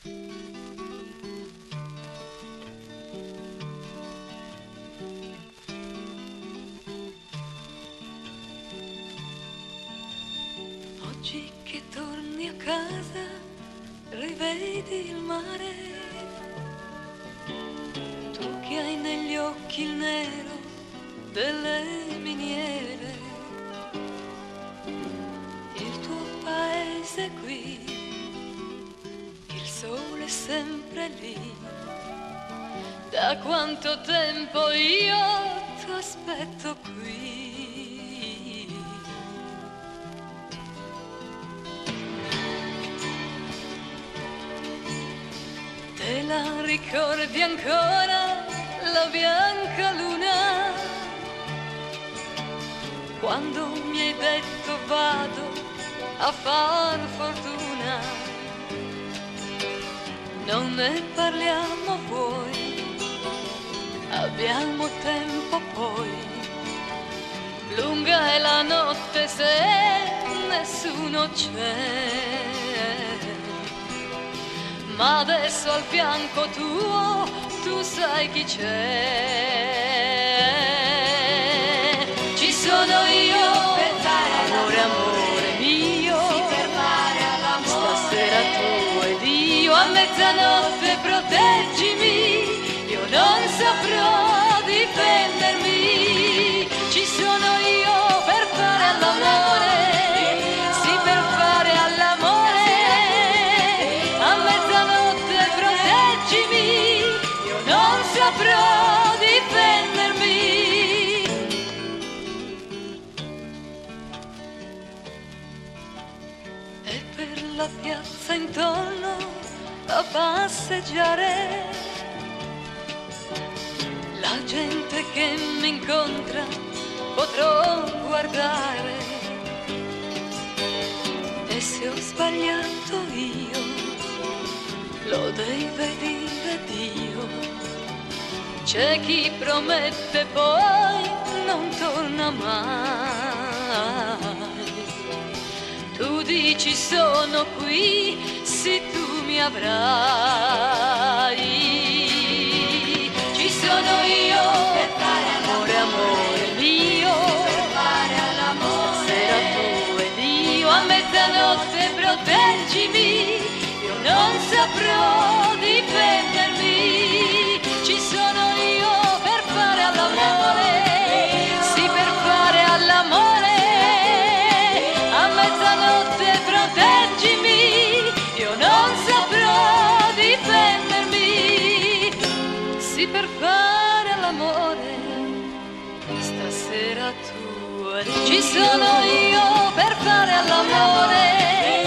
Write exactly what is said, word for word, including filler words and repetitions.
Oggi che torni a casa, rivedi il mare, tu che hai negli occhi il nero delle miniere, il tuo paese qui, il sole è sempre lì, da quanto tempo io ti aspetto qui. Te la ricordi ancora la bianca luna? Quando mi hai detto vado a far fortuna, non ne parliamo poi, abbiamo tempo poi, lunga è la notte se nessuno c'è. Ma adesso al fianco tuo tu sai chi c'è. Ci sono io, amore, amore mio, stasera tu ed io a mezzanotte proteggimi, io non saprò difendermi. Ci sono io per fare all'amore, sì per fare all'amore. Io non saprò difendermi. E per la piazza intorno a passeggiare, la gente che mi incontra potrò guardare. E se ho sbagliato io, lo deve dire Dio. C'è chi promette poi non torna mai. Tu dici sono qui, sì tu mi avrai. Ci sono io, amore, amore mio, stasera tu ed io a mezzanotte proteggimi. Non saprò difendermi. Ci sono io per fare all'amore, sì per fare all'amore. A mezzanotte proteggimi, io non saprò difendermi. Sì per fare all'amore, stasera tu. Ci sono io per fare all'amore.